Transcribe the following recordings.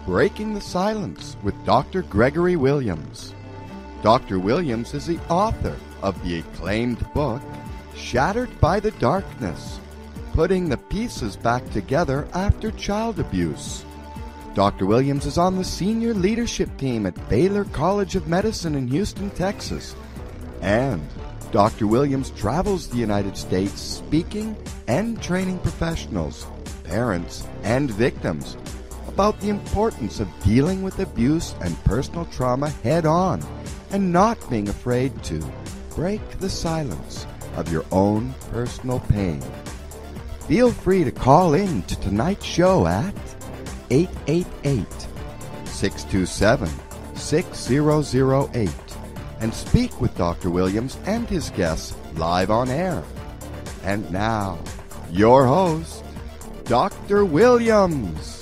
Breaking the Silence with Dr. Gregory Williams. Dr. Williams is the author of the acclaimed book, Shattered by the Darkness, Putting the Pieces Back Together After Child Abuse. Dr. Williams is on the senior leadership team at Baylor College of Medicine in Houston, Texas. And Dr. Williams travels the United States speaking and training professionals, parents, and victims about the importance of dealing with abuse and personal trauma head-on and not being afraid to break the silence of your own personal pain. Feel free to call in to tonight's show at 888-627-6008 and speak with Dr. Williams and his guests live on air. And now, your host, Dr. Williams.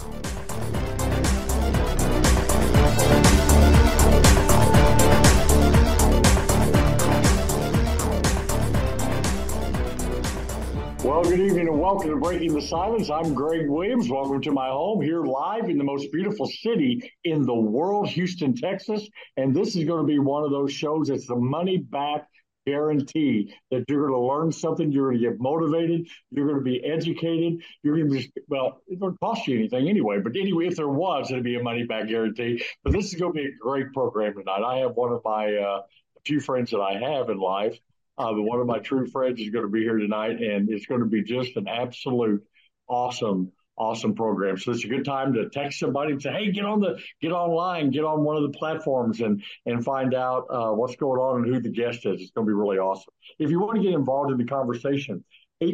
Well, good evening and welcome to Breaking the Silence. I'm Greg Williams. Welcome to my home here live in the most beautiful city in the world, Houston, Texas. And this is going to be one of those shows that's the money back guarantee that you're going to learn something, you're going to get motivated, you're going to be educated, you're going to be, well, it don't cost you anything anyway, but anyway, if there was, it'd be a money back guarantee. But this is going to be a great program tonight. I have one of my few friends that I have in life. But one of my true friends is going to be here tonight, and it's going to be just an absolute awesome program. So it's a good time to text somebody and say, hey, get online, get on one of the platforms and find out what's going on and who the guest is. It's going to be really awesome. If you want to get involved in the conversation,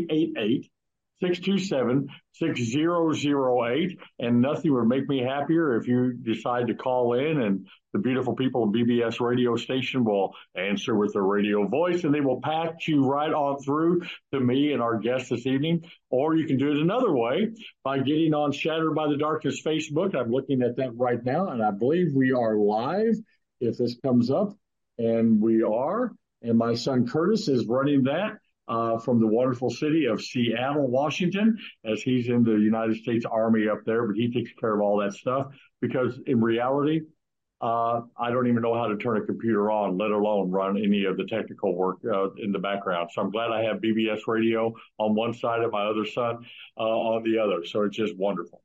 888-627-6008, and nothing would make me happier if you decide to call in, and the beautiful people of BBS radio station will answer with their radio voice, and they will patch you right on through to me and our guest this evening. Or you can do it another way by getting on Shattered by the Darkness Facebook. I'm looking at that right now, and I believe we are live if this comes up, and we are. And my son Curtis is running that from the wonderful city of Seattle, Washington, as he's in the United States Army up there, but he takes care of all that stuff because in reality, I don't even know how to turn a computer on, let alone run any of the technical work in the background. So I'm glad I have BBS radio on one side and my other son on the other. So it's just wonderful.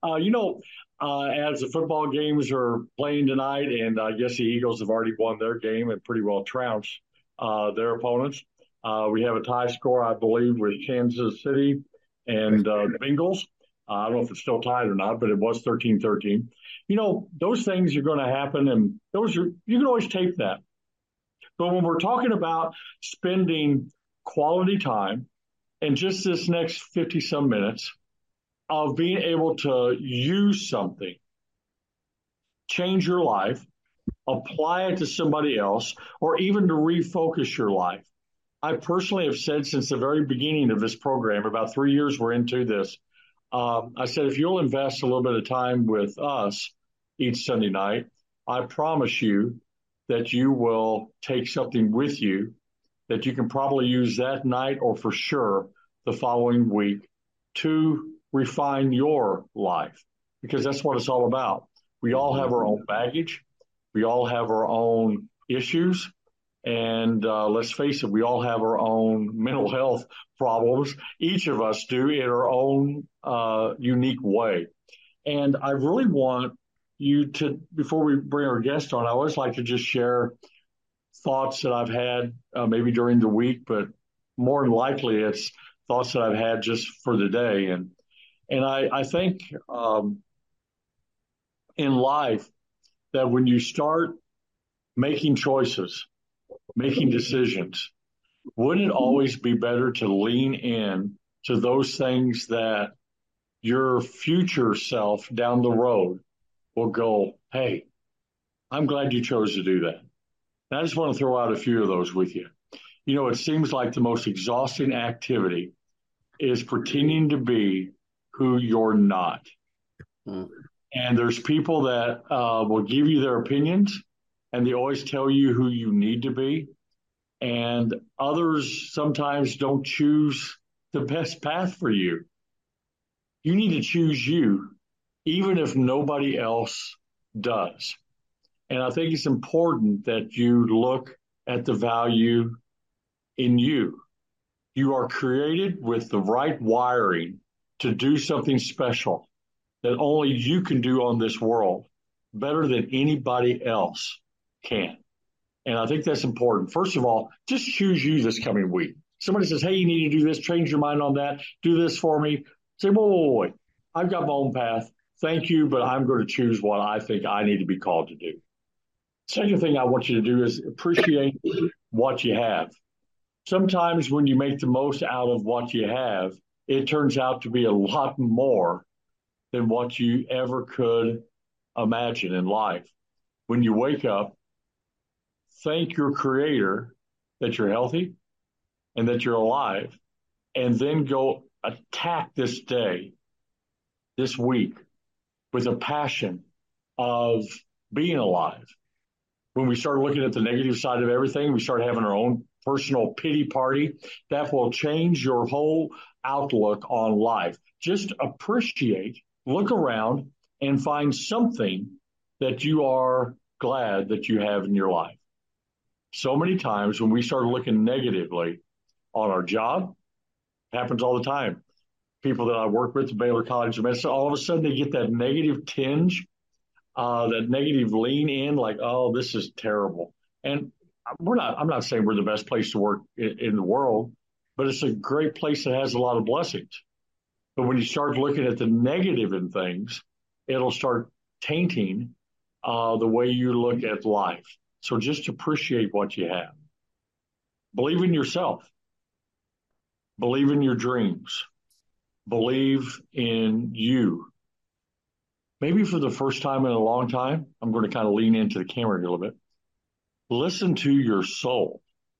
As the football games are playing tonight, and I guess the Eagles have already won their game and pretty well trounced their opponents. We have a tie score, I believe, with Kansas City and the Bengals. I don't know if it's still tied or not, but it was 13-13. Those things are going to happen, and you can always tape that. But when we're talking about spending quality time and just this next 50-some minutes of being able to use something, change your life, apply it to somebody else, or even to refocus your life. I personally have said since the very beginning of this program, about 3 years we're into this, I said, if you'll invest a little bit of time with us each Sunday night, I promise you that you will take something with you that you can probably use that night or for sure the following week to refine your life, because that's what it's all about. We all have our own baggage. We all have our own issues. And let's face it, we all have our own mental health problems. Each of us do in our own unique way. And I really want you to, before we bring our guest on, I always like to just share thoughts that I've had maybe during the week, but more than likely it's thoughts that I've had just for the day. And I think in life that when you start making choices, making decisions, wouldn't it always be better to lean in to those things that your future self down the road will go, hey, I'm glad you chose to do that. And I just want to throw out a few of those with you. It seems like the most exhausting activity is pretending to be who you're not. And there's people that will give you their opinions, and they always tell you who you need to be. And others sometimes don't choose the best path for you. You need to choose you even if nobody else does. And I think it's important that you look at the value in you. You are created with the right wiring to do something special that only you can do on this world better than anybody else can. And I think that's important. First of all, just choose you this coming week. Somebody says, hey, you need to do this, change your mind on that, do this for me. Say, whoa. I've got my own path. Thank you, but I'm going to choose what I think I need to be called to do. Second thing I want you to do is appreciate what you have. Sometimes when you make the most out of what you have, it turns out to be a lot more than what you ever could imagine in life. When you wake up, thank your creator that you're healthy and that you're alive, and then go attack this day, this week, with a passion of being alive. When we start looking at the negative side of everything, we start having our own personal pity party. That will change your whole outlook on life. Just appreciate, look around, and find something that you are glad that you have in your life. So many times when we start looking negatively on our job, it happens all the time. People that I work with at Baylor College of Medicine, all of a sudden they get that negative tinge, that negative lean in, like, oh, this is terrible. And I'm not saying we're the best place to work in the world, but it's a great place that has a lot of blessings. But when you start looking at the negative in things, it'll start tainting the way you look at life. So just appreciate what you have. Believe in yourself. Believe in your dreams. Believe in you. Maybe for the first time in a long time, I'm going to kind of lean into the camera a little bit. Listen to your soul.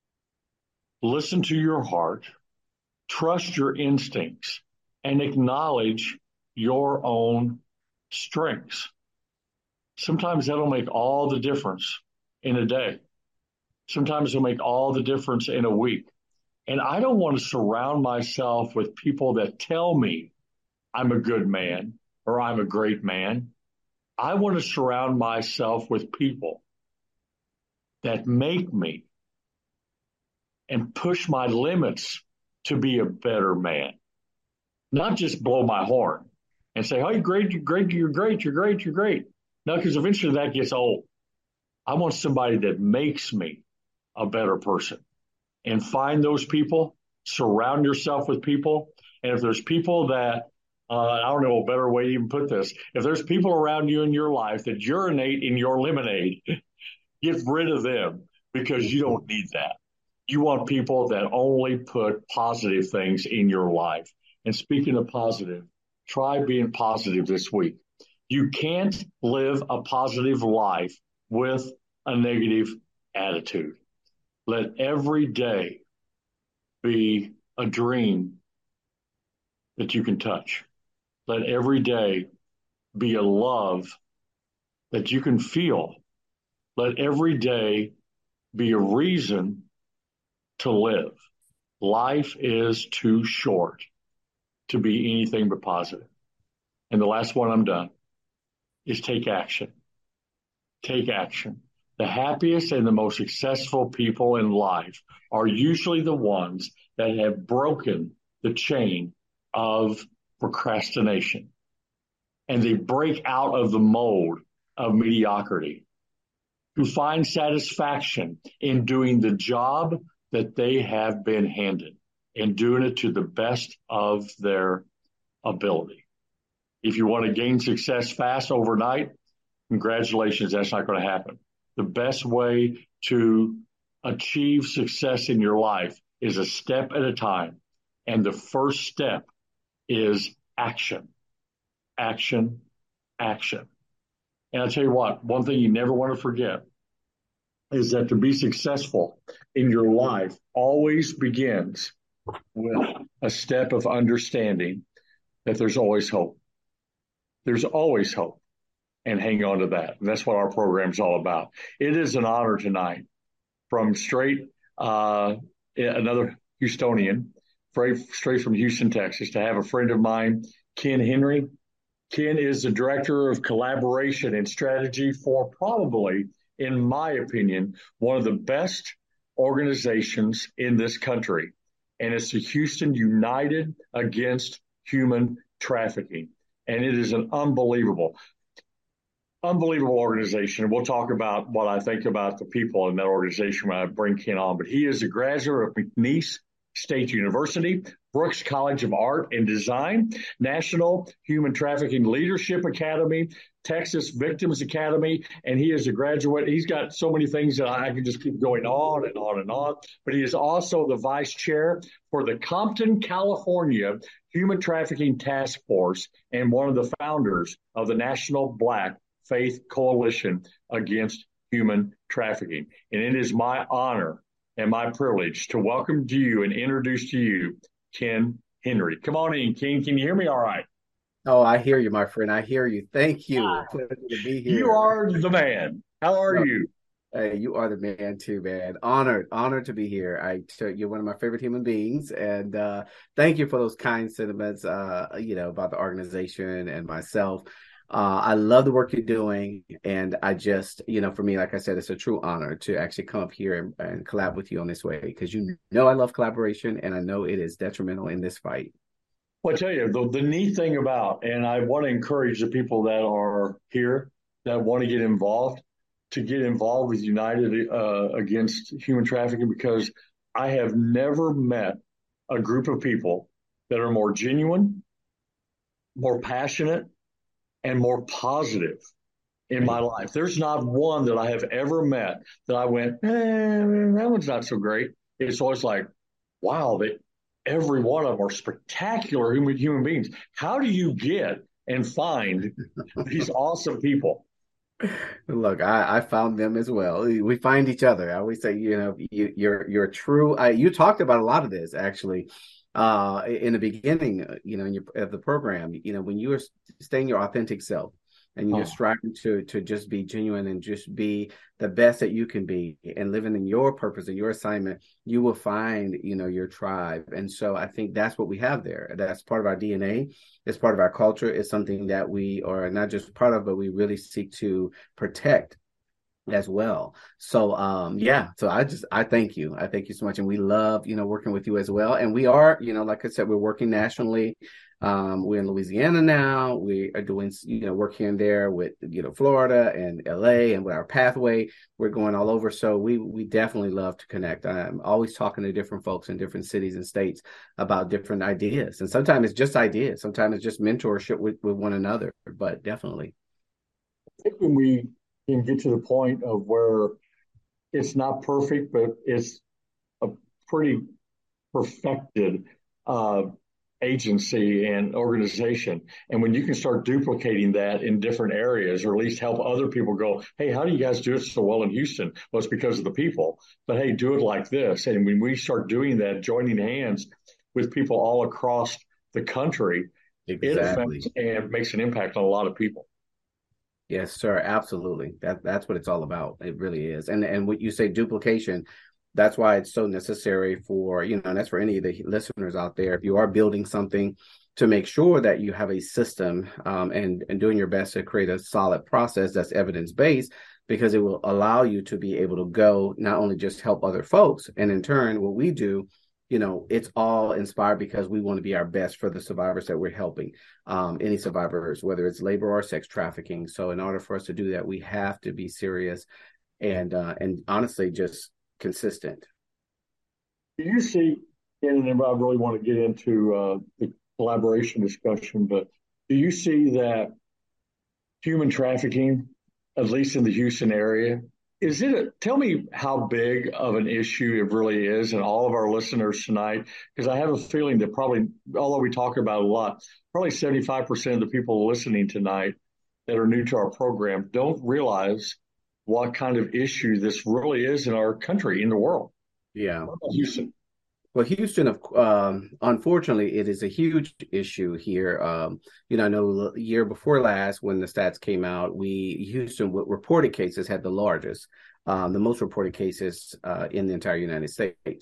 Listen to your heart. Trust your instincts and acknowledge your own strengths. Sometimes that'll make all the difference in a day. Sometimes it'll make all the difference in a week. And I don't want to surround myself with people that tell me I'm a good man or I'm a great man. I want to surround myself with people that make me and push my limits to be a better man, not just blow my horn and say, hey, great, you're great, you're great, you're great, you're great. No, because eventually that gets old. I want somebody that makes me a better person. And find those people, surround yourself with people. And if there's people that, I don't know a better way to even put this, if there's people around you in your life that urinate in your lemonade, get rid of them because you don't need that. You want people that only put positive things in your life. And speaking of positive, try being positive this week. You can't live a positive life with a negative attitude. Let every day be a dream that you can touch. Let every day be a love that you can feel. Let every day be a reason to live. Life is too short to be anything but positive. And the last one, I'm done, is take action. Take action. The happiest and the most successful people in life are usually the ones that have broken the chain of procrastination. And they break out of the mold of mediocrity, who find satisfaction in doing the job that they have been handed and doing it to the best of their ability. If you want to gain success fast overnight, congratulations, that's not going to happen. The best way to achieve success in your life is a step at a time. And the first step is action, action, action. And I'll tell you what, one thing you never want to forget is that to be successful in your life always begins with a step of understanding that there's always hope. There's always hope. And hang on to that. And that's what our program is all about. It is an honor tonight from another Houstonian, straight from Houston, Texas, to have a friend of mine, Ken Henry. Ken is the director of collaboration and strategy for probably, in my opinion, one of the best organizations in this country. And it's the Houston United Against Human Trafficking. And it is an unbelievable organization. We'll talk about what I think about the people in that organization when I bring Ken on. But he is a graduate of McNeese State University, Brooks College of Art and Design, National Human Trafficking Leadership Academy, Texas Victims Academy, and he is a graduate. He's got so many things that I can just keep going on and on and on. But he is also the vice chair for the Compton, California Human Trafficking Task Force and one of the founders of the National Black Faith Coalition Against Human Trafficking. And it is my honor and my privilege to welcome to you and introduce to you Ken Henry. Come on in, Ken. Can you hear me all right? Oh, I hear you, my friend. I hear you. Thank you. Pleasure to be here. You are the man. How are you? Hey, you are the man too, man. Honored to be here. You're one of my favorite human beings, and thank you for those kind sentiments. About the organization and myself. I love the work you're doing, and I just, for me, like I said, it's a true honor to actually come up here and collab with you on this way because I love collaboration, and I know it is detrimental in this fight. Well, I tell you, the neat thing about, and I want to encourage the people that are here that want to get involved with United Against Human Trafficking, because I have never met a group of people that are more genuine, more passionate, and more positive in my life. There's not one that I have ever met that I went, that one's not so great. It's always like, wow, every one of them are spectacular human beings. How do you get and find these awesome people? Look, I found them as well. We find each other. I always say, you're true. You talked about a lot of this actually in the beginning, of the program. When you are staying your authentic self and you're striving to just be genuine and just be the best that you can be and living in your purpose and your assignment, you will find, your tribe. And so I think that's what we have there. That's part of our DNA. It's part of our culture. It's something that we are not just part of, but we really seek to protect as well. So I thank you. I thank you so much. And we love, working with you as well. And we are, like I said, we're working nationally. We're in Louisiana now. We are doing, work here and there with, Florida and LA, and with our pathway, we're going all over. So we definitely love to connect. I'm always talking to different folks in different cities and states about different ideas. And sometimes it's just ideas. Sometimes it's just mentorship with one another, but definitely. I think when we can get to the point of where it's not perfect, but it's a pretty perfected agency and organization. And when you can start duplicating that in different areas, or at least help other people go, hey, how do you guys do it so well in Houston? Well, it's because of the people. But hey, do it like this. And when we start doing that, joining hands with people all across the country, It affects and makes an impact on a lot of people. Yes, sir. Absolutely. That's what it's all about. It really is. And what you say, duplication, that's why it's so necessary for, and that's for any of the listeners out there. If you are building something, to make sure that you have a system and doing your best to create a solid process that's evidence-based, because it will allow you to be able to go not only just help other folks, and in turn, what we do, it's all inspired because we want to be our best for the survivors that we're helping, any survivors, whether it's labor or sex trafficking. So in order for us to do that, we have to be serious and honestly just consistent. Do you see, and I really want to get into the collaboration discussion, but do you see that human trafficking, at least in the Houston area, tell me how big of an issue it really is, and all of our listeners tonight, because I have a feeling that probably, although we talk about it a lot, probably 75% of the people listening tonight that are new to our program don't realize what kind of issue this really is in our country, in the world. Yeah. What about Houston? Well, Houston, unfortunately, it is a huge issue here. I know the year before last, when the stats came out, Houston reported cases had the largest, the most reported cases in the entire United States.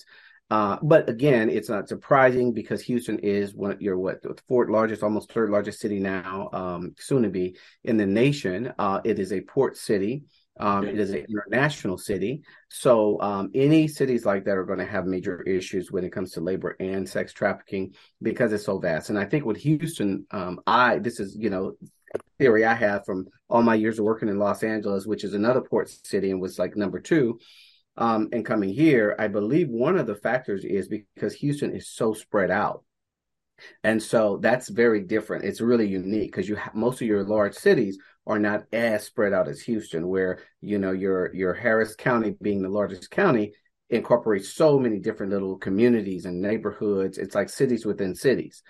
But again, it's not surprising because Houston is the fourth largest, almost third largest city now, soon to be in the nation. It is a port city. It is an international city. So any cities like that are going to have major issues when it comes to labor and sex trafficking because it's so vast. And I think with Houston, this is, theory I have from all my years of working in Los Angeles, which is another port city and was like number two. And coming here, I believe one of the factors is because Houston is so spread out. And so that's very different. It's really unique because most of your large cities are not as spread out as Houston, where, your Harris County being the largest county incorporates so many different little communities and neighborhoods. It's like cities within cities.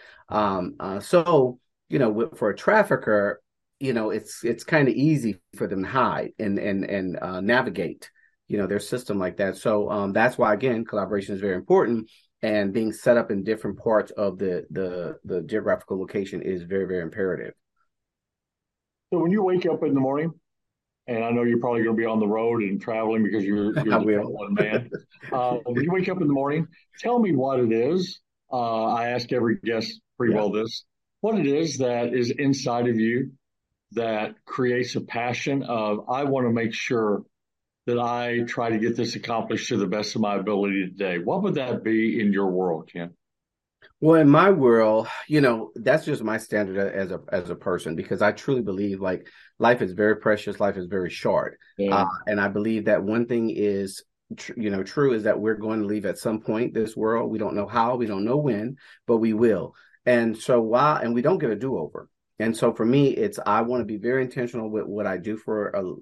So, for a trafficker, it's kind of easy for them to hide and navigate their system like that. So that's why, again, collaboration is very important, and being set up in different parts of the geographical location is very, very imperative. So when you wake up in the morning, and I know you're probably going to be on the road and traveling because you're I the will. one man. When you wake up in the morning, tell me what it is. I ask every guest pretty well this, what it is that is inside of you that creates a passion of, I want to make sure that I try to get this accomplished to the best of my ability today. What would that be in your world, Ken? Well, in my world, that's just my standard as a person, because I truly believe like life is very precious, life is very short, and I believe that one thing is true is that we're going to leave at some point this world. We don't know how, we don't know when, but we will. And so and we don't get a do-over. And so for me, I want to be very intentional with what I do for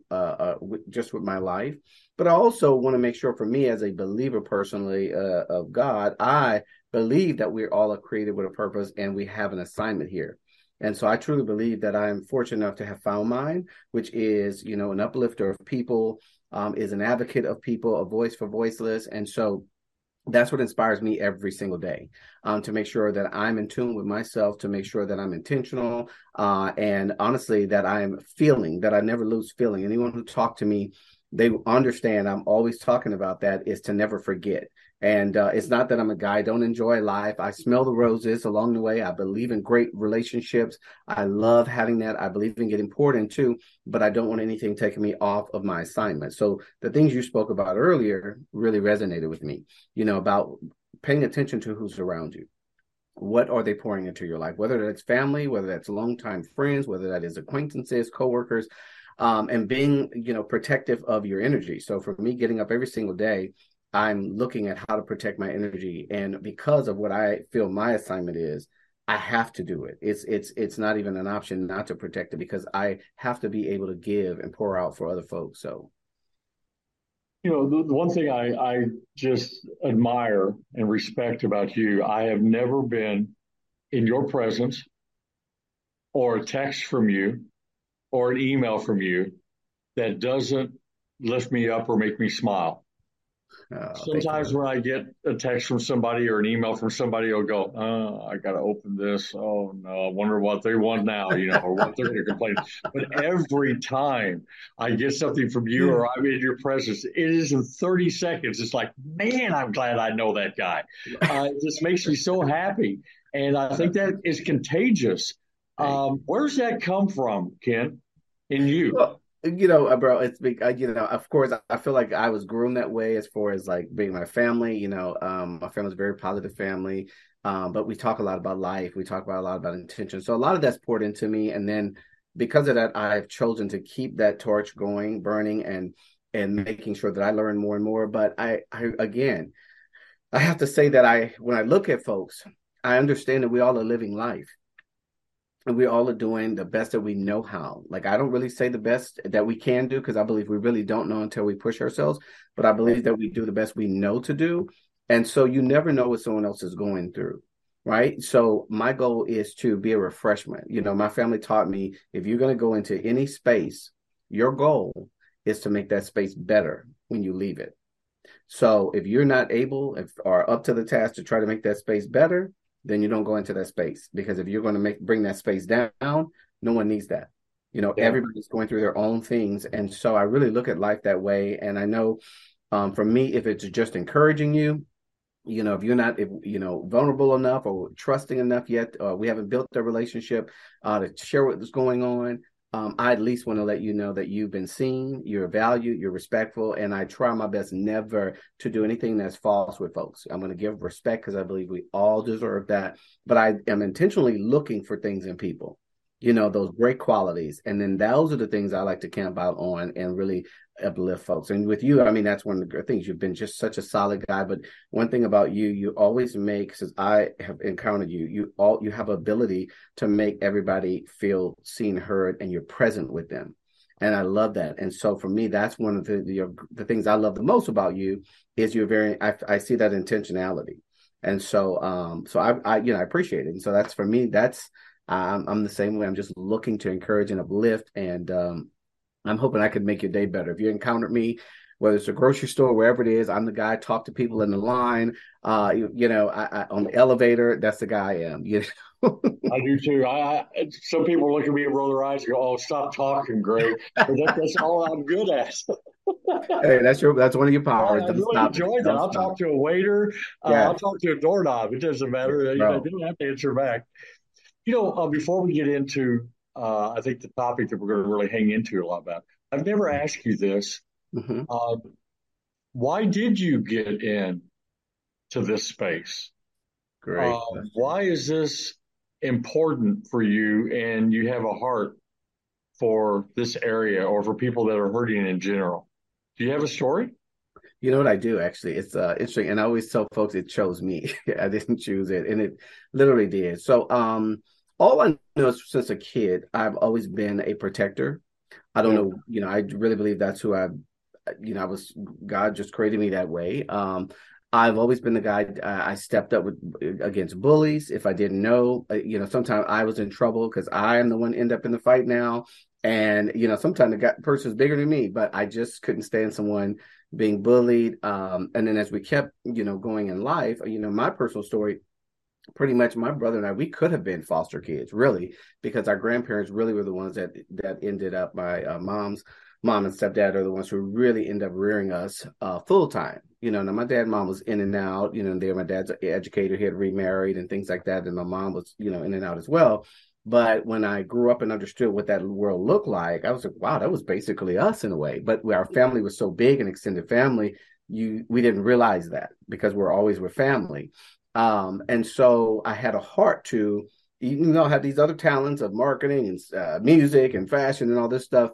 just with my life, but I also want to make sure, for me as a believer personally of God, I believe that we're all created with a purpose and we have an assignment here. And so I truly believe that I'm fortunate enough to have found mine, which is, an uplifter of people, is an advocate of people, a voice for voiceless. And so that's what inspires me every single day, to make sure that I'm in tune with myself, to make sure that I'm intentional, and honestly, that I'm feeling, that I never lose feeling. Anyone who talked to me, they understand I'm always talking about that, is to never forget. And it's not that I'm a guy I don't enjoy life. I smell the roses along the way. I believe in great relationships. I love having that. I believe in getting poured into, but I don't want anything taking me off of my assignment. So the things you spoke about earlier really resonated with me, about paying attention to who's around you. What are they pouring into your life? Whether that's family, whether that's longtime friends, whether that is acquaintances, coworkers, and being, protective of your energy. So for me, getting up every single day, I'm looking at how to protect my energy. And because of what I feel my assignment is, I have to do it. It's not even an option not to protect it, because I have to be able to give and pour out for other folks. So, the one thing I just admire and respect about you, I have never been in your presence or a text from you or an email from you that doesn't lift me up or make me smile. Sometimes when I get a text from somebody or an email from somebody, I'll go, oh, I got to open this. Oh, no, I wonder what they want now, or what they're going to complain. But every time I get something from you or I'm in your presence, it is in 30 seconds. It's like, man, I'm glad I know that guy. It just makes me so happy. And I think that is contagious. Where's that come from, Ken, in you? Well, bro, it's big. Of course, I feel like I was groomed that way as far as like being my family. My family's a very positive family, but we talk a lot about life. We talk about a lot about intention. So a lot of that's poured into me, and then because of that, I've chosen to keep that torch going, burning, and making sure that I learn more and more. But I again, I have to say that when I look at folks, I understand that we all are living life. And we all are doing the best that we know how. Like, I don't really say the best that we can do, because I believe we really don't know until we push ourselves. But I believe that we do the best we know to do. And so you never know what someone else is going through, right? So my goal is to be a refreshment. My family taught me, if you're going to go into any space, your goal is to make that space better when you leave it. So if you're not able or up to the task to try to make that space better, then you don't go into that space, because if you're going to bring that space down, no one needs that. Everybody's going through their own things. And so I really look at life that way. And I know for me, if it's just encouraging you, if you're not, vulnerable enough or trusting enough yet, we haven't built the relationship to share what's going on. I at least want to let you know that you've been seen, you're valued, you're respectful, and I try my best never to do anything that's false with folks. I'm going to give respect because I believe we all deserve that, but I am intentionally looking for things in people, those great qualities. And then those are the things I like to camp out on and really uplift folks. And with you, I mean, that's one of the things. You've been just such a solid guy. But one thing about you, you always make, since I have encountered you, you have ability to make everybody feel seen, heard, and you're present with them. And I love that. And so for me, that's one of the things I love the most about you is I see that intentionality. And so, I appreciate it. And so that's, for me, I'm the same way. I'm just looking to encourage and uplift, and I'm hoping I could make your day better. If you encounter me, whether it's a grocery store, wherever it is, I'm the guy. Talk to people in the line. I on the elevator, that's the guy I am. I do too. Some people look at me and roll their eyes and go, "Oh, stop talking, Greg." But that's all I'm good at. Hey, that's one of your powers. I really enjoy that. I'll talk to a waiter. I'll talk to a doorknob. It doesn't matter. They don't have to answer back. Before we get into, I think the topic that we're going to really hang into a lot about, I've never asked you this. Mm-hmm. Why did you get in to this space? Great. Why is this important for you, and you have a heart for this area or for people that are hurting in general? Do you have a story? You know what I do, actually? It's interesting. And I always tell folks it chose me. I didn't choose it. And it literally did. So all I know is since a kid, I've always been a protector. I don't know, I really believe that's who God just created me that way. I've always been the guy. I stepped up against bullies if I didn't know. Sometimes I was in trouble because I am the one end up in the fight now. And sometimes the person's bigger than me, but I just couldn't stand someone being bullied. And then as we kept, going in life, my personal story, pretty much my brother and I, we could have been foster kids, really, because our grandparents really were the ones that ended up, my mom's mom and stepdad are the ones who really end up rearing us full time. Now my dad and mom was in and out, my dad's an educator, he had remarried and things like that. And my mom was, in and out as well. But when I grew up and understood what that world looked like, I was like, wow, that was basically us in a way. But our family was so big, an extended family, we didn't realize that because we're always with family. And so I had a heart to, even though I had these other talents of marketing and music and fashion and all this stuff,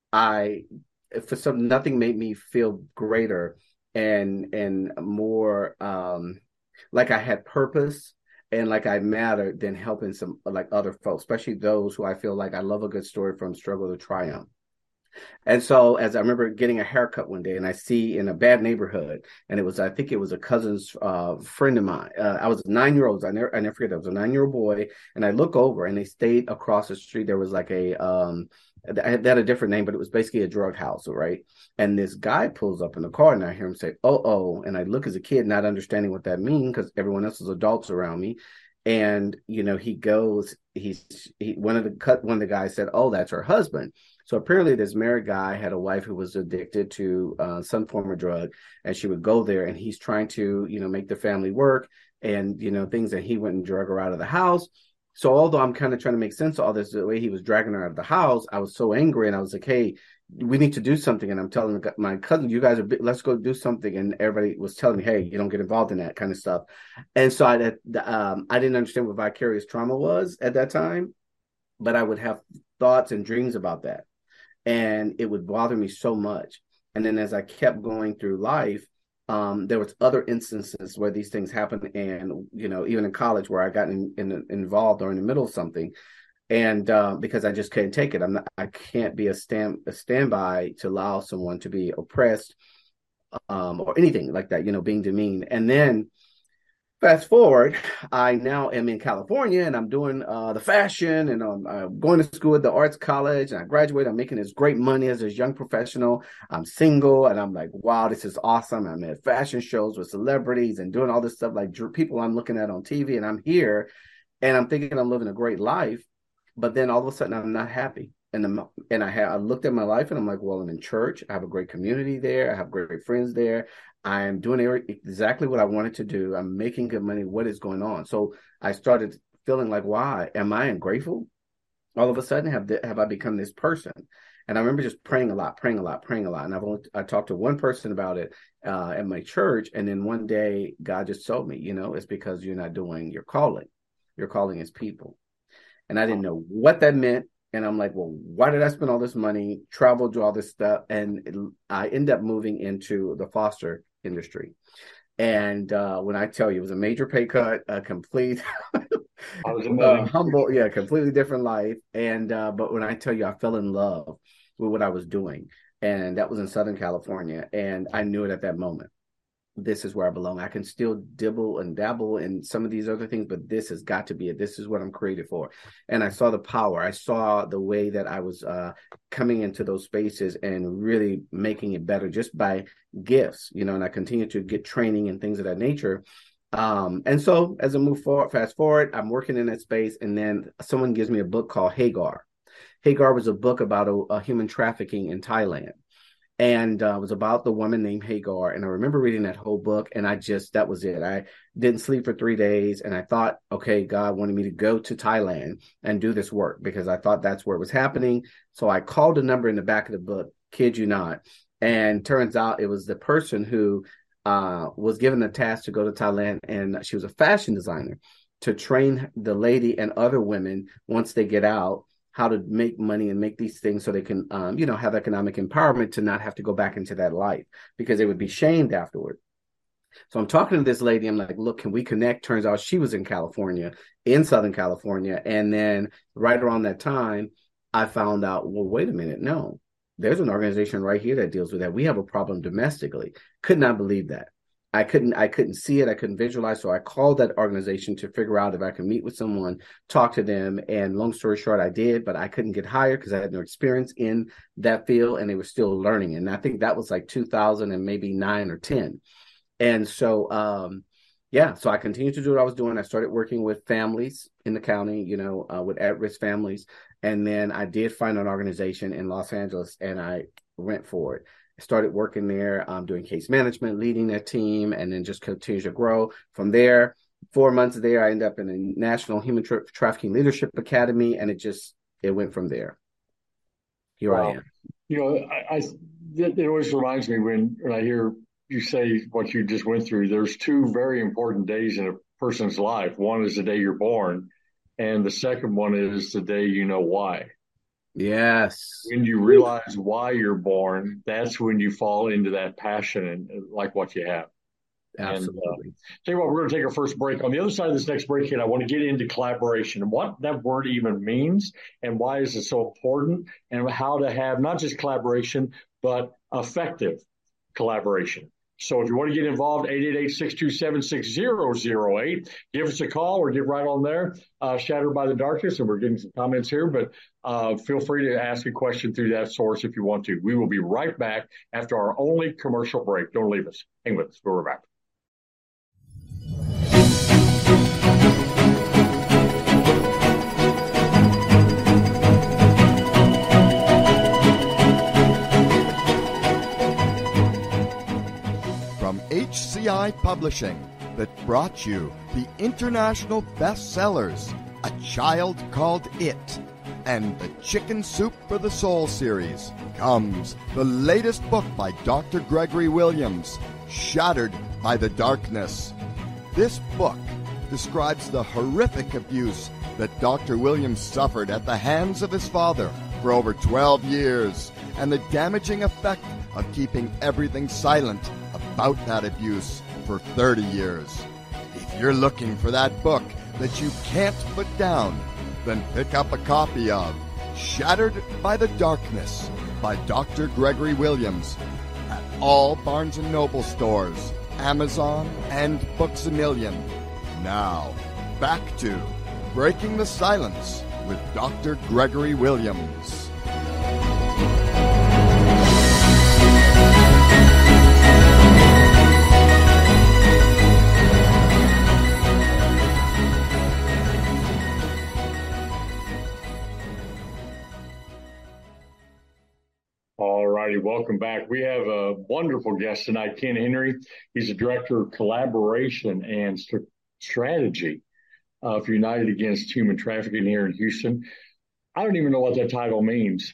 nothing made me feel greater and more like I had purpose and like I mattered than helping some like other folks, especially those who I feel like I love a good story from struggle to triumph. And so as I remember getting a haircut one day and I see in a bad neighborhood, and I think it was a cousin's friend of mine. I was 9-year-old. I never forget. I was a 9-year-old boy. And I look over and they stayed across the street. There was like they had a different name, but it was basically a drug house. Right. And this guy pulls up in the car and I hear him say, oh. And I look as a kid, not understanding what that means because everyone else is adults around me. And, he goes, one of the guys said, oh, that's her husband. So apparently this married guy had a wife who was addicted to some form of drug, and she would go there and he's trying to, make the family work and, things that he went and drug her out of the house. So although I'm kind of trying to make sense of all this, the way he was dragging her out of the house, I was so angry and I was like, hey, we need to do something. And I'm telling my cousin, you guys let's go do something. And everybody was telling me, hey, you don't get involved in that kind of stuff. And so I didn't understand what vicarious trauma was at that time, but I would have thoughts and dreams about that. And it would bother me so much. And then as I kept going through life, there was other instances where these things happened. And, even in college where I got involved or in the middle of something. And because I just can't take it. I can't be a standby to allow someone to be oppressed or anything like that, being demeaned. And then fast forward, I now am in California and I'm doing the fashion and I'm going to school at the arts college and I graduate. I'm making this great money as a young professional. I'm single and I'm like, wow, this is awesome. I'm at fashion shows with celebrities and doing all this stuff like people I'm looking at on TV, and I'm here and I'm thinking I'm living a great life. But then all of a sudden I'm not happy. I looked at my life and I'm like, well, I'm in church. I have a great community there. I have great friends there. I'm doing exactly what I wanted to do. I'm making good money. What is going on? So I started feeling like, why am I ungrateful? All of a sudden, have I become this person? And I remember just praying a lot. And I talked to one person about it at my church. And then one day, God just told me, it's because you're not doing your calling. Your calling is people. And I didn't know what that meant. And I'm like, well, why did I spend all this money, travel, do all this stuff? And I end up moving into the foster industry. And when I tell you, it was a major pay cut, a complete humble, completely different life. And but when I tell you, I fell in love with what I was doing, and that was in Southern California, and I knew it at that moment. This is where I belong. I can still dibble and dabble in some of these other things, but this has got to be it. This is what I'm created for. And I saw the power. I saw the way that I was coming into those spaces and really making it better just by gifts, and I continue to get training and things of that nature. And so as I move forward, fast forward, I'm working in that space. And then someone gives me a book called Hagar. Hagar was a book about a human trafficking in Thailand. And it was about the woman named Hagar. And I remember reading that whole book, and that was it. I didn't sleep for 3 days. And I thought, okay, God wanted me to go to Thailand and do this work because I thought that's where it was happening. So I called a number in the back of the book, kid you not. And turns out it was the person who was given the task to go to Thailand. And she was a fashion designer to train the lady and other women once they get out how to make money and make these things so they can, have economic empowerment to not have to go back into that life because they would be shamed afterward. So I'm talking to this lady. I'm like, look, can we connect? Turns out she was in California, in Southern California. And then right around that time, I found out, well, wait a minute. No, there's an organization right here that deals with that. We have a problem domestically. Could not believe that. I couldn't see it. I couldn't visualize. So I called that organization to figure out if I could meet with someone, talk to them. And long story short, I did, but I couldn't get hired because I had no experience in that field and they were still learning. And I think that was like 2000 and maybe 9 or 10. And so, so I continued to do what I was doing. I started working with families in the county, with at-risk families. And then I did find an organization in Los Angeles and I went for it. I started working there, doing case management, leading that team, and then just continued to grow. From there, 4 months there, I ended up in the National Human Trafficking Leadership Academy, and it went from there. Here I am. It always reminds me when I hear you say what you just went through. There's two very important days in a person's life. One is the day you're born, and the second one is the day you know why. Yes. When you realize why you're born, that's when you fall into that passion and like what you have. Absolutely. Tell you what, we're going to take our first break. On the other side of this next break, I want to get into collaboration and what that word even means and why is it so important and how to have not just collaboration, but effective collaboration. So if you want to get involved, 888-627-6008. Give us a call or get right on there, Shattered by the Darkness, and we're getting some comments here, but feel free to ask a question through that source if you want to. We will be right back after our only commercial break. Don't leave us. Hang with us. We're back. HCI Publishing that brought you the international bestsellers, A Child Called It, and the Chicken Soup for the Soul series, comes the latest book by Dr. Gregory Williams, Shattered by the Darkness. This book describes the horrific abuse that Dr. Williams suffered at the hands of his father for over 12 years and the damaging effect of keeping everything silent about that abuse for 30 years. If you're looking for that book that you can't put down, then pick up a copy of Shattered by the Darkness by Dr. Gregory Williams at all Barnes & Noble stores, Amazon, and Books A Million. Now, back to Breaking the Silence with Dr. Gregory Williams. welcome back. We have a wonderful guest tonight, Ken Henry. He's the Director of Collaboration and Strategy for United Against Human Trafficking here in Houston. I don't even know what that title means.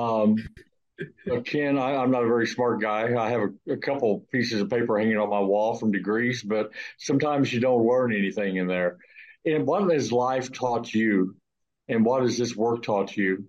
But Ken, I'm not a very smart guy. I have a couple pieces of paper hanging on my wall from degrees, but sometimes you don't learn anything in there. And what has life taught you, and what has this work taught you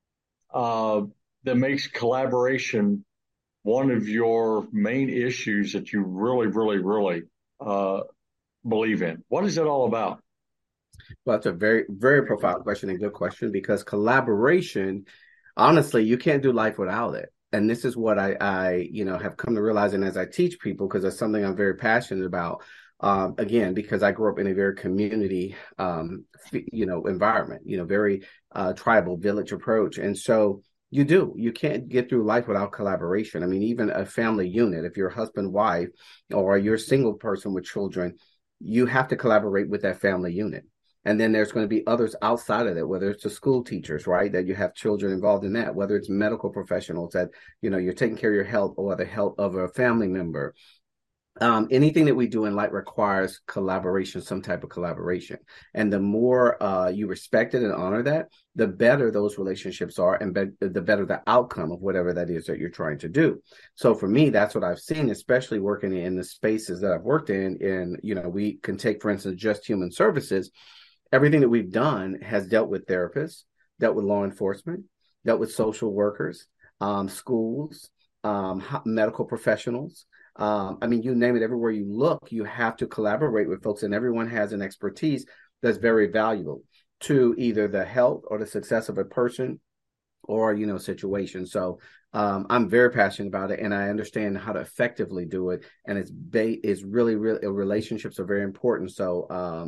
that makes collaboration one of your main issues that you really, really, really believe in? What is it all about? Well, that's a very, very profound question and good question, because collaboration, honestly, you can't do life without it. And this is what I have come to realize. And as I teach people, because it's something I'm very passionate about, again, because I grew up in a very community, environment, very tribal village approach. And so you can't get through life without collaboration. I mean, even a family unit, if you're husband, wife, or you're a single person with children, you have to collaborate with that family unit. And then there's going to be others outside of that, whether it's the school teachers, right, that you have children involved in that, whether it's medical professionals that, you're taking care of your health or the health of a family member. Anything that we do in life requires collaboration, some type of collaboration. And the more you respect it and honor that, the better those relationships are, and the better the outcome of whatever that is that you're trying to do. So for me, that's what I've seen, especially working in the spaces that I've worked in. And, we can take, for instance, just human services. Everything that we've done has dealt with therapists, dealt with law enforcement, dealt with social workers, schools, medical professionals. You name it, everywhere you look, you have to collaborate with folks, and everyone has an expertise that's very valuable to either the health or the success of a person or, situation. So I'm very passionate about it, and I understand how to effectively do it. And it's really, really, relationships are very important. So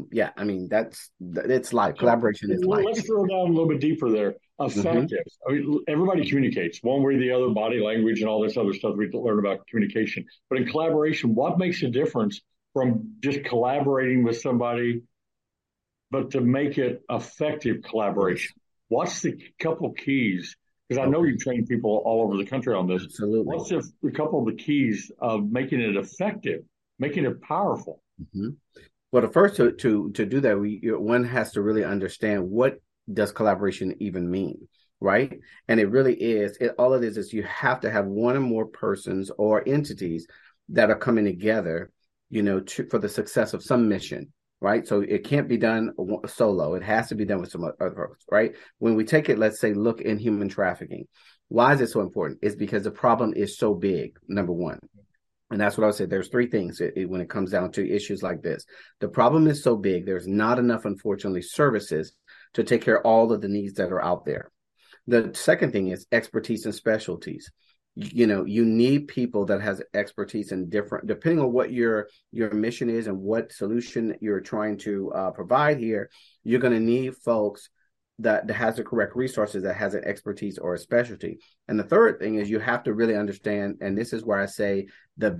it's life. Collaboration is life. Let's drill down a little bit deeper there. Effective. I mean, everybody communicates one way or the other, body language and all this other stuff we learn about communication. But in collaboration, what makes a difference from just collaborating with somebody, but to make it effective collaboration? What's the couple keys? Because I know you train people all over the country on this. Absolutely. What's a couple of the keys of making it effective, making it powerful? Mm-hmm. Well, the first to do that, one has to really understand, what does collaboration even mean, right? And it really is. All it is you have to have one or more persons or entities that are coming together, for the success of some mission. Right. So it can't be done solo. It has to be done with some other, right? When we take it, let's say, look in human trafficking. Why is it so important? It's because the problem is so big, number one. And that's what I would say. There's three things when it comes down to issues like this. The problem is so big. There's not enough, unfortunately, services to take care of all of the needs that are out there. The second thing is expertise and specialties. You need people that has expertise in different, depending on what your mission is and what solution you're trying to provide here, you're going to need folks that has the correct resources, that has an expertise or a specialty. And the third thing is you have to really understand, and this is where I say the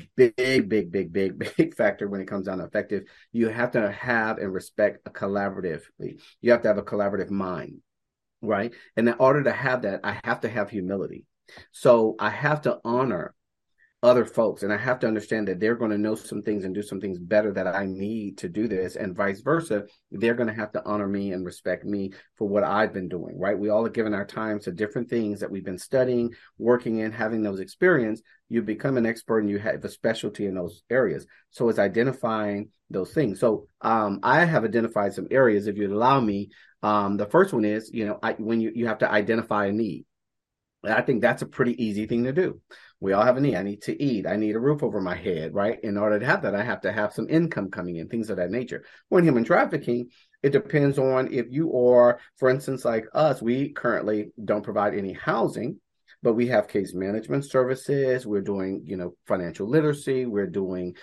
big factor when it comes down to effective, you have to have and respect collaboratively. You have to have a collaborative mind, right? And in order to have that, I have to have humility. So I have to honor other folks, and I have to understand that they're going to know some things and do some things better that I need to do this, and vice versa. They're going to have to honor me and respect me for what I've been doing, right? We all have given our time to different things that we've been studying, working in, having those experience. You become an expert and you have a specialty in those areas. So it's identifying those things. So I have identified some areas, if you'd allow me. The first one is, when you have to identify a need. I think that's a pretty easy thing to do. We all have a need. I need to eat. I need a roof over my head, right? In order to have that, I have to have some income coming in, things of that nature. When human trafficking, it depends on if you are, for instance, like us, we currently don't provide any housing, but we have case management services. We're doing, financial literacy. We're doing,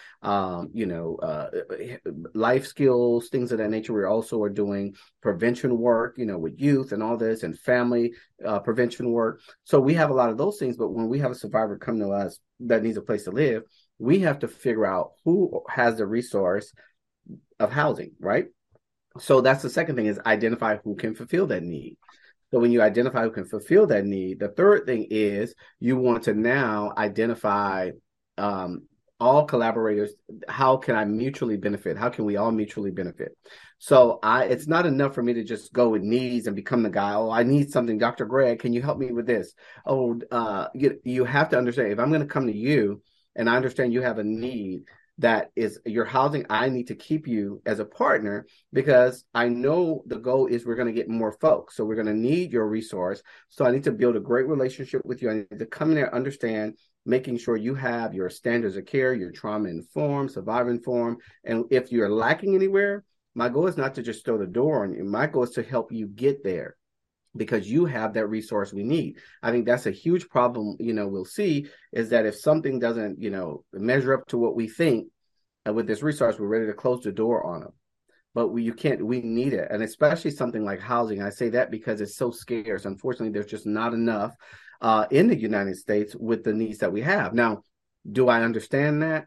life skills, things of that nature. We also are doing prevention work, with youth and all this, and family prevention work. So we have a lot of those things. But when we have a survivor come to us that needs a place to live, we have to figure out who has the resource of housing, right? So that's the second thing, is identify who can fulfill that need. So when you identify who can fulfill that need, the third thing is you want to now identify all collaborators. How can I mutually benefit? How can we all mutually benefit? So it's not enough for me to just go with needs and become the guy. Oh, I need something. Dr. Greg, can you help me with this? Oh, you have to understand, if I'm going to come to you and I understand you have a need that is your housing, I need to keep you as a partner because I know the goal is we're going to get more folks. So we're going to need your resource. So I need to build a great relationship with you. I need to come in there, understand, making sure you have your standards of care, your trauma informed, survivor informed. And if you're lacking anywhere, my goal is not to just throw the door on you. My goal is to help you get there, because you have that resource we need. I think that's a huge problem, we'll see, is that if something doesn't, measure up to what we think with this resource, we're ready to close the door on them. But we need it. And especially something like housing. I say that because it's so scarce. Unfortunately, there's just not enough in the United States with the needs that we have. Now, do I understand that?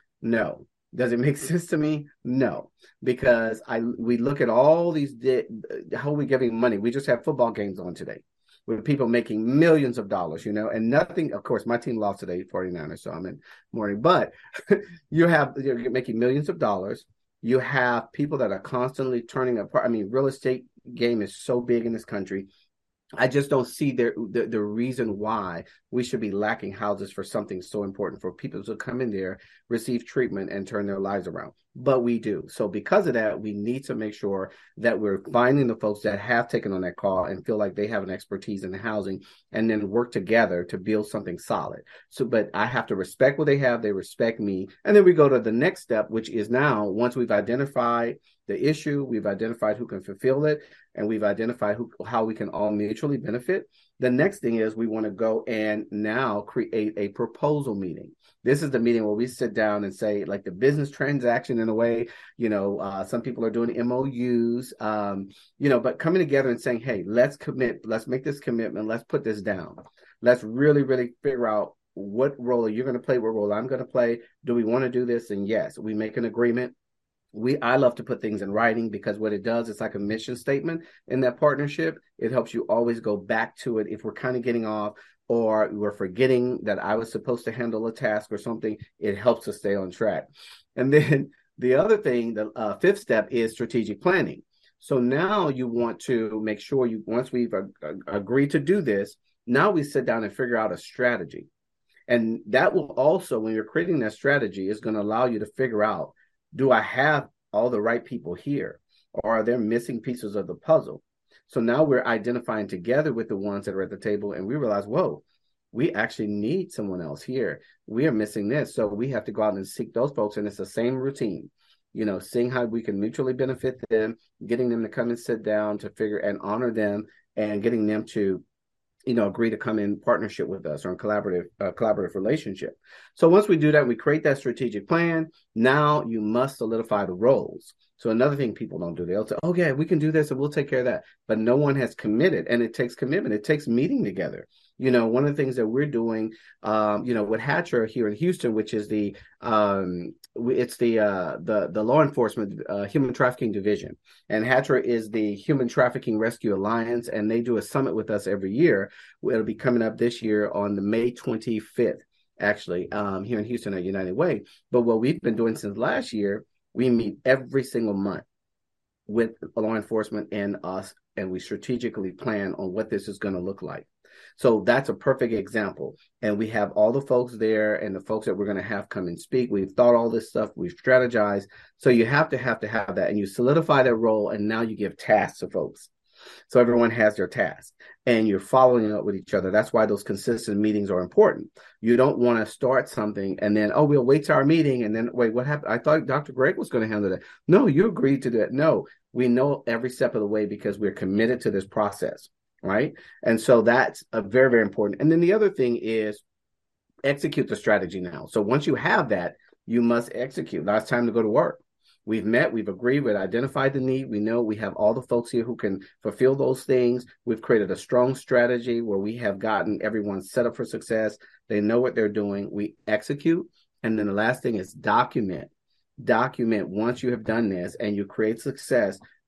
No. Does it make sense to me? No, because we look at all these, how are we giving money? We just have football games on today with people making millions of dollars, and nothing. Of course, my team lost today, 49ers, so I'm in mourning. But you're making millions of dollars. You have people that are constantly turning apart. I mean, real estate game is so big in this country. I just don't see the reason why we should be lacking houses for something so important for people to come in there, receive treatment, and turn their lives around. But we do. So because of that, we need to make sure that we're finding the folks that have taken on that call and feel like they have an expertise in the housing, and then work together to build something solid. So, but I have to respect what they have. They respect me. And then we go to the next step, which is now, once we've identified the issue, we've identified who can fulfill it, and we've identified how we can all mutually benefit. The next thing is we want to go and now create a proposal meeting. This is the meeting where we sit down and say, like, the business transaction in a way, some people are doing MOUs, but coming together and saying, hey, let's commit, let's make this commitment, let's put this down. Let's really, really figure out what role you're going to play, what role I'm going to play. Do we want to do this? And yes, we make an agreement. I love to put things in writing, because what it does, it's like a mission statement in that partnership. It helps you always go back to it if we're kind of getting off or we're forgetting that I was supposed to handle a task or something. It helps us stay on track. And then the other thing, the fifth step, is strategic planning. So now you want to make sure once we've agreed to do this, now we sit down and figure out a strategy. And that will also, when you're creating that strategy, is going to allow you to figure out, do I have all the right people here, or are there missing pieces of the puzzle? So now we're identifying together with the ones that are at the table, and we realize, whoa, we actually need someone else here. We are missing this. So we have to go out and seek those folks. And it's the same routine, seeing how we can mutually benefit them, getting them to come and sit down to figure and honor them, and getting them to agree to come in partnership with us or in collaborative relationship. So once we do that, we create that strategic plan. Now you must solidify the roles. So another thing people don't do, they'll say, oh yeah, we can do this and we'll take care of that. But no one has committed, and it takes commitment. It takes meeting together. One of the things that we're doing, with Hatcher here in Houston, which is the law enforcement human trafficking division, and Hatcher is the Human Trafficking Rescue Alliance, and they do a summit with us every year. It'll be coming up this year on the May 25th, actually, here in Houston at United Way. But what we've been doing since last year, we meet every single month with law enforcement and us, and we strategically plan on what this is going to look like. So that's a perfect example. And we have all the folks there and the folks that we're going to have come and speak. We've thought all this stuff. We've strategized. So you have to have that. And you solidify that role. And now you give tasks to folks. So everyone has their task. And you're following up with each other. That's why those consistent meetings are important. You don't want to start something and then, we'll wait to our meeting. And then, wait, what happened? I thought Dr. Greg was going to handle that. No, you agreed to do that. No, we know every step of the way because we're committed to this process. Right. And so that's a very, very important. And then the other thing is execute the strategy now. So once you have that, you must execute. Now it's time to go to work. We've met, we've agreed, we've identified the need. We know we have all the folks here who can fulfill those things. We've created a strong strategy where we have gotten everyone set up for success. They know what they're doing. We execute. And then the last thing is document. Document once you have done this and you create success.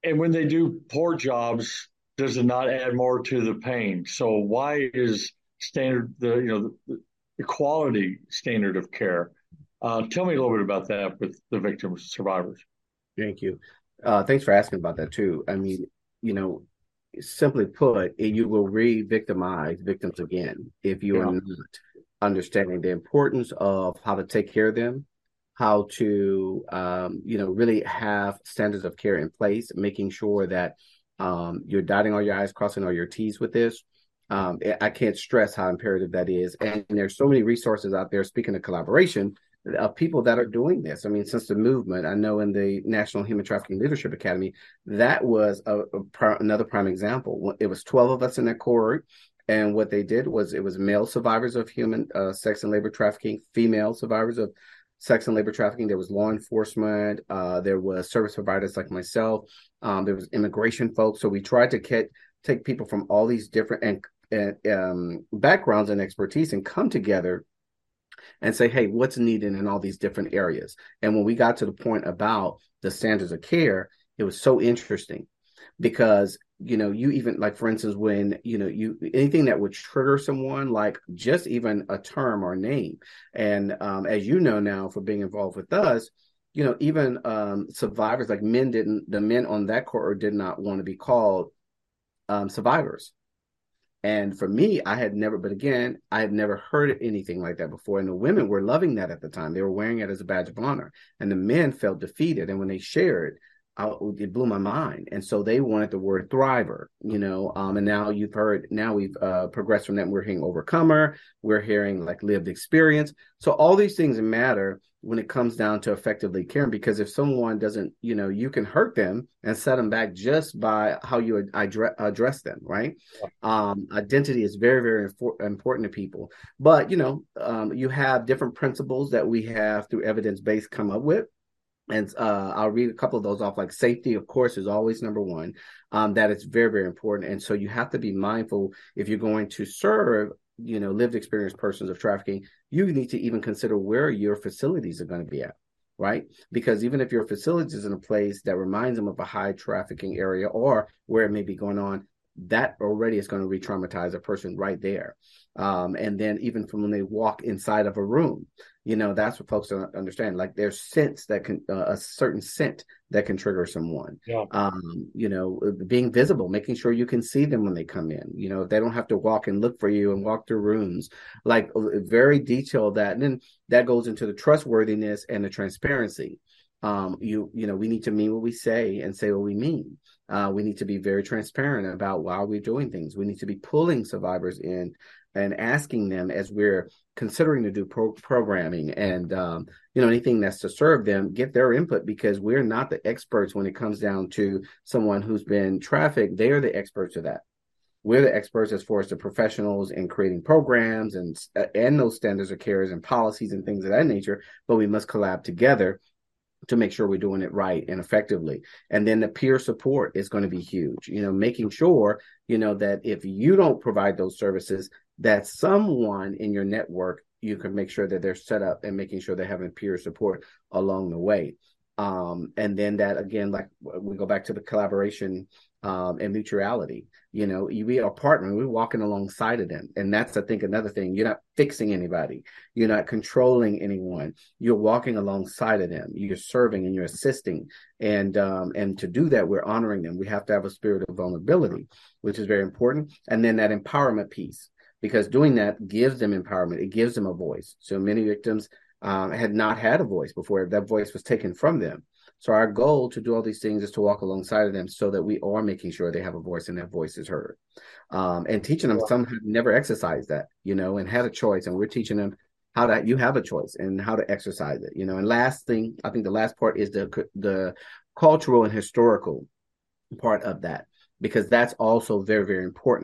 And when they do poor jobs, does it not add more to the pain? So why is standard the quality standard of care? Tell me a little bit about that with the victims, survivors. Thank you. Thanks for asking about that too. I mean, you know, simply put, you will re-victimize victims again if you are Yeah. not understanding the importance of how to take care of them, how to, really have standards of care in place, making sure that you're dotting all your I's, crossing all your T's with this. I can't stress how imperative that is. And there's so many resources out there, speaking of collaboration, of people that are doing this. I mean, since the movement, I know in the National Human Trafficking Leadership Academy, that was another prime example. It was 12 of us in that cohort. And what they did was it was male survivors of human sex and labor trafficking, female survivors of sex and labor trafficking. There was law enforcement. There was service providers like myself. There was immigration folks. So we tried to take people from all these different backgrounds and expertise and come together and say, hey, what's needed in all these different areas? And when we got to the point about the standards of care, it was so interesting because, you even like, for instance, when, anything that would trigger someone, like just even a term or name. And as you know now, for being involved with us, even survivors, like the men on that court did not want to be called survivors. And for me, I had never heard anything like that before. And the women were loving that at the time. They were wearing it as a badge of honor. And the men felt defeated. And when they shared, it blew my mind. And so they wanted the word thriver, and now we've progressed from that. We're hearing overcomer. We're hearing like lived experience. So all these things matter when it comes down to effectively caring, because if someone doesn't, you can hurt them and set them back just by how you address them, right? Identity is very, very important to people. But, you have different principles that we have through evidence-based come up with. And I'll read a couple of those off. Like safety, of course, is always number one. That is very, very important. And so you have to be mindful if you're going to serve, lived experience persons of trafficking, you need to even consider where your facilities are going to be at, right? Because even if your facility is in a place that reminds them of a high trafficking area or where it may be going on, that already is going to re-traumatize a person right there. And then even from when they walk inside of a room, that's what folks don't understand. Like there's scents that can, a certain scent that can trigger someone. Yeah. Being visible, making sure you can see them when they come in. If they don't have to walk and look for you and walk through rooms, like very detailed that. And then that goes into the trustworthiness and the transparency. We need to mean what we say and say what we mean. We need to be very transparent about why we're doing things. We need to be pulling survivors in and asking them as we're considering to do programming and, anything that's to serve them, get their input, because we're not the experts when it comes down to someone who's been trafficked. They are the experts of that. We're the experts as far as the professionals in creating programs and those standards of care and policies and things of that nature, but we must collab together to make sure we're doing it right and effectively. And then the peer support is going to be huge, making sure, that if you don't provide those services, that someone in your network, you can make sure that they're set up and making sure they're having peer support along the way. And then that, again, like we go back to the collaboration and mutuality, we are partnering, we're walking alongside of them. And that's, I think, another thing. You're not fixing anybody. You're not controlling anyone. You're walking alongside of them. You're serving and you're assisting. And to do that, we're honoring them. We have to have a spirit of vulnerability, which is very important. And then that empowerment piece, because doing that gives them empowerment. It gives them a voice. So many victims had not had a voice before. That voice was taken from them. So our goal to do all these things is to walk alongside of them so that we are making sure they have a voice and that voice is heard. And teaching them, some have never exercised that, and had a choice. And we're teaching them how that you have a choice and how to exercise it, And last thing, I think the last part is the cultural and historical part of that, because that's also very, very important.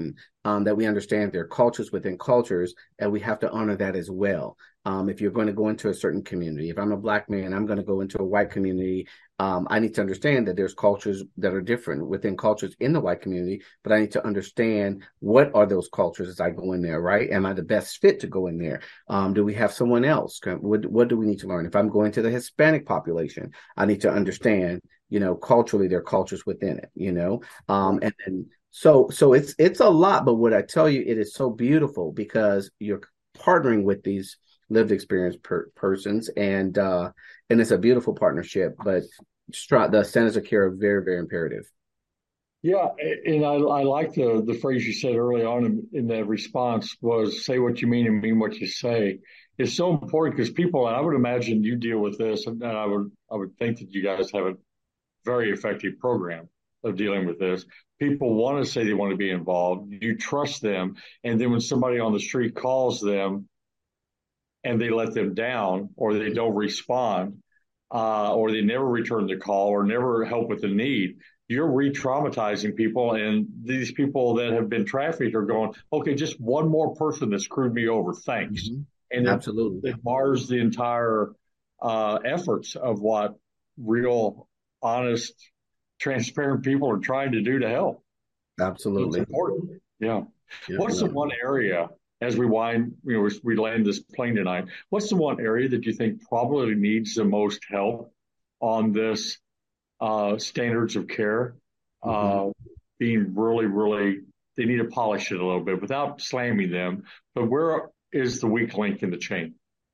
that we understand there are cultures within cultures, and we have to honor that as well. If you're going to go into a certain community, if I'm a Black man, I'm going to go into a white community. I need to understand that there's cultures that are different within cultures in the white community, but I need to understand what are those cultures as I go in there, right? Am I the best fit to go in there? Do we have someone else? What do we need to learn? If I'm going to the Hispanic population, I need to understand, culturally, there are cultures within it, so it's a lot, but what I tell you, it is so beautiful because you're partnering with these lived experience persons, and it's a beautiful partnership. But the standards of care are very, very imperative. Yeah, and I like the phrase you said early on in that response was say what you mean and mean what you say. It's so important because people, and I would imagine you deal with this, and I would think that you guys have a very effective program of dealing with this. People want to say they want to be involved. You trust them, and then when somebody on the street calls them and they let them down, or they don't respond, or they never return the call, or never help with the need, you're re-traumatizing people. And these people that have been trafficked are going, okay, just one more person that screwed me over. Thanks. Mm-hmm. And Absolutely. it mars the entire efforts of what real, honest, transparent people are trying to do to help. Absolutely. It's important. Yeah. Yeah, What's the one area as we we land this plane tonight? What's the one area that you think probably needs the most help on this standards of care? Being really, really, they need to polish it a little bit without slamming them. But where is the weak link in the chain?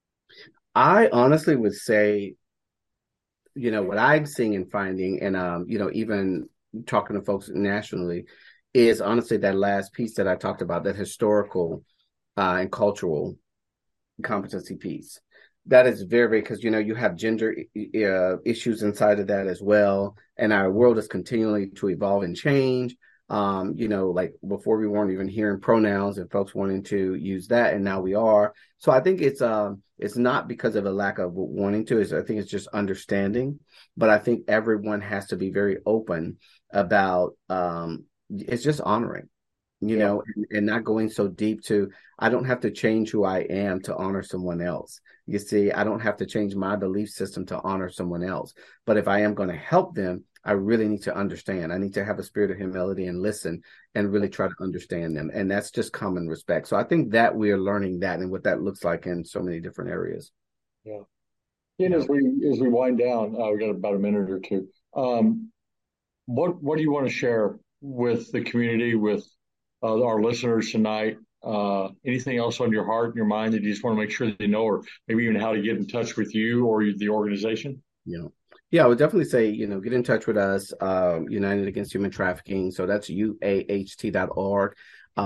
I honestly would say, what I'm seeing and finding, and even talking to folks nationally, is honestly that last piece that I talked about, that historical and cultural competency piece. That is very, because you have gender issues inside of that as well, and our world is continually to evolve and change. Like before we weren't even hearing pronouns and folks wanting to use that, and now we are. So I think it's not because of a lack of wanting to. I think it's just understanding. But I think everyone has to be very open about it's just honoring, and not going so deep to, I don't have to change who I am to honor someone else. You see, I don't have to change my belief system to honor someone else. But if I am going to help them, I really need to understand. I need to have a spirit of humility and listen and really try to understand them. And that's just common respect. So I think that we are learning that and what that looks like in so many different areas. Yeah. And as we wind down, we've got about a minute or two. What do you want to share with the community, with our listeners tonight? Anything else on your heart and your mind that you just want to make sure that they know, or maybe even how to get in touch with you or the organization? Yeah, I would definitely say, get in touch with us, United Against Human Trafficking. So that's UAHT.org.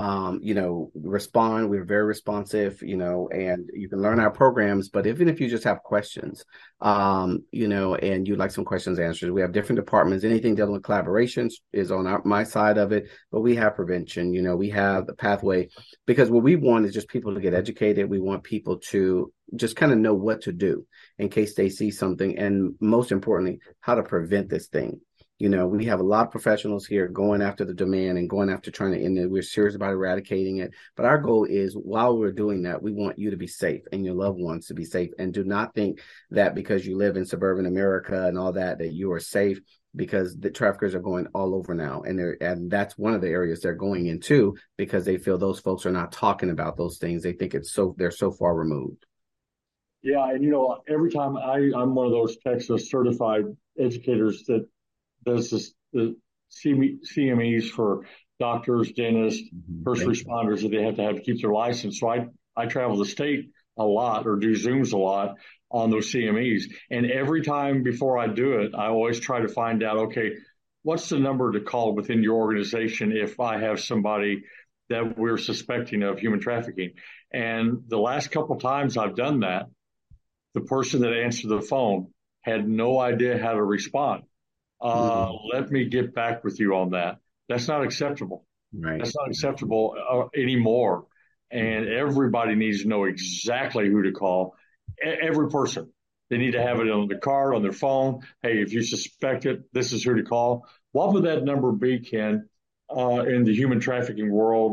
Respond. We're very responsive, and you can learn our programs. But even if you just have questions, and you'd like some questions answered, we have different departments. Anything dealing with collaborations is on my side of it, but we have prevention, we have the pathway, because what we want is just people to get educated. We want people to just kind of know what to do in case they see something. And most importantly, how to prevent this thing. We have a lot of professionals here going after the demand and going after trying to end it. We're serious about eradicating it. But our goal is, while we're doing that, we want you to be safe and your loved ones to be safe. And do not think that because you live in suburban America and all that you are safe, because the traffickers are going all over now. And that's one of the areas they're going into, because they feel those folks are not talking about those things. They think they're so far removed. Yeah. And, every time I'm one of those Texas certified educators that does the CMEs for doctors, dentists, first responders that they have to keep their license. So I travel the state a lot, or do Zooms a lot on those CMEs. And every time before I do it, I always try to find out, okay, what's the number to call within your organization if I have somebody that we're suspecting of human trafficking? And the last couple of times I've done that, the person that answered the phone had no idea how to respond. Let me get back with you on that. That's not acceptable. Right. That's not acceptable anymore. And everybody needs to know exactly who to call. Every person. They need to have it on the card, on their phone. Hey, if you suspect it, this is who to call. What would that number be, Ken, in the human trafficking world?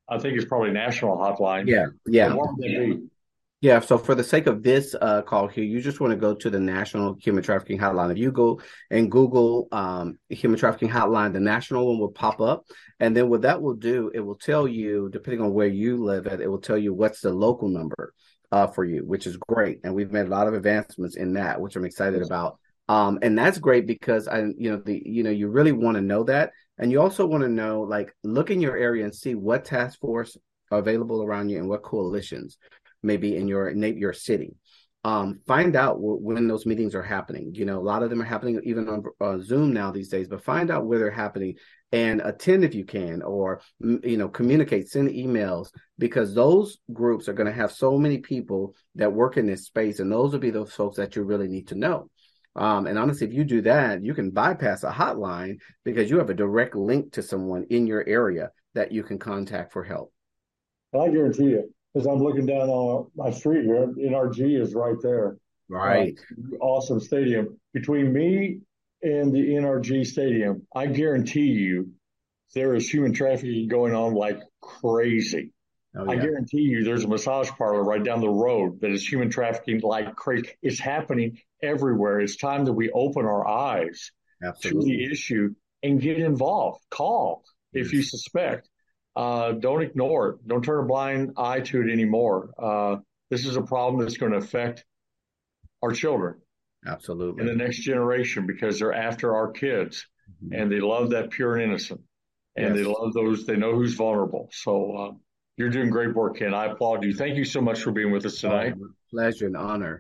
I think it's probably national hotline. Yeah, yeah. What would that be? Yeah, so for the sake of this call here, you just want to go to the National Human Trafficking Hotline. If you go and Google Human Trafficking Hotline, the national one will pop up. And then what that will do, it will tell you, depending on where you live at, it will tell you what's the local number for you, which is great. And we've made a lot of advancements in that, which I'm excited about. And that's great because you really want to know that. And you also want to know, like, look in your area and see what task force are available around you and what coalitions maybe in your city. Find out when those meetings are happening. You know, a lot of them are happening even on Zoom now these days, but find out where they're happening and attend if you can, or, communicate, send emails, because those groups are going to have so many people that work in this space. And those will be those folks that you really need to know. And honestly, if you do that, you can bypass a hotline because you have a direct link to someone in your area that you can contact for help. I guarantee you, as I'm looking down on my street here, NRG is right there. Right. Awesome stadium. Between me and the NRG stadium, I guarantee you there is human trafficking going on like crazy. Oh, yeah. I guarantee you there's a massage parlor right down the road that is human trafficking like crazy. It's happening everywhere. It's time that we open our eyes to the issue and get involved. Call if you suspect. Don't ignore it. Don't turn a blind eye to it anymore. This is a problem that's going to affect our children. Absolutely. And the next generation, because they're after our kids, and they love that pure and innocent, and they love those, they know who's vulnerable. So you're doing great work, Ken. I applaud you. Thank you so much for being with us tonight. Pleasure and honor.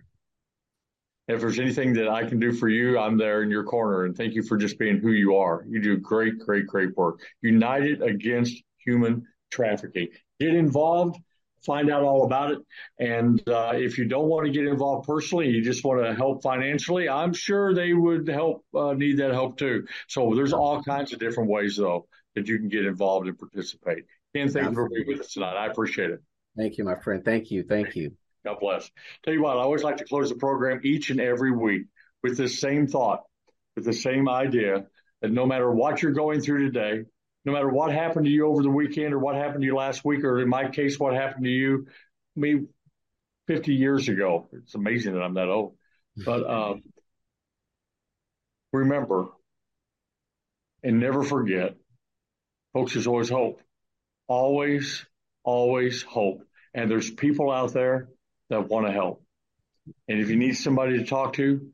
If there's anything that I can do for you, I'm there in your corner. And thank you for just being who you are. You do great, great, great work. United Against Human Trafficking. Get involved, find out all about it. And if you don't want to get involved personally, you just want to help financially, I'm sure they would need that help too. So there's all kinds of different ways, though, that you can get involved and participate. Ken, thank you for being with us tonight. I appreciate it. Thank you, my friend. Thank you. Thank you. God bless. Tell you what, I always like to close the program each and every week with this same thought, with the same idea that no matter what you're going through today, no matter what happened to you over the weekend or what happened to you last week, or in my case, what happened to you, 50 years ago. It's amazing that I'm that old. But remember and never forget, folks, there's always hope. Always, always hope. And there's people out there that want to help. And if you need somebody to talk to,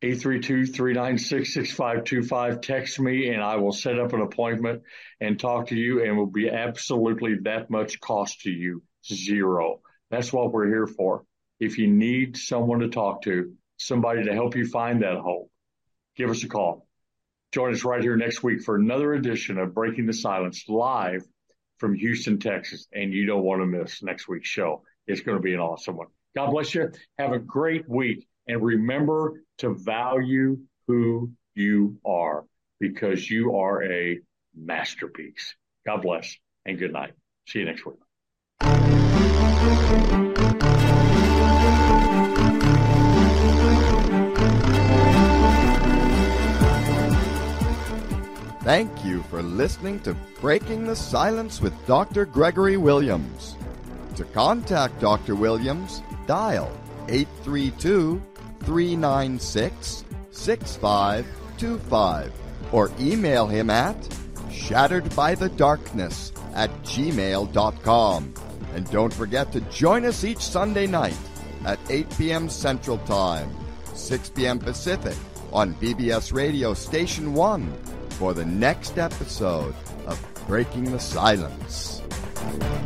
832-396-6525, text me and I will set up an appointment and talk to you, and it will be absolutely that much cost to you. Zero. That's what we're here for. If you need someone to talk to, somebody to help you find that hope, give us a call. Join us right here next week for another edition of Breaking the Silence, live from Houston, Texas. And you don't want to miss next week's show. It's going to be an awesome one. God bless you. Have a great week. And remember to value who you are, because you are a masterpiece. God bless and good night. See you next week. Thank you for listening to Breaking the Silence with Dr. Gregory Williams. To contact Dr. Williams, dial 832-396-6525 or email him at shatteredbythedarkness@gmail.com. And don't forget to join us each Sunday night at 8 p.m. Central Time, 6 p.m. Pacific on BBS Radio Station 1 for the next episode of Breaking the Silence.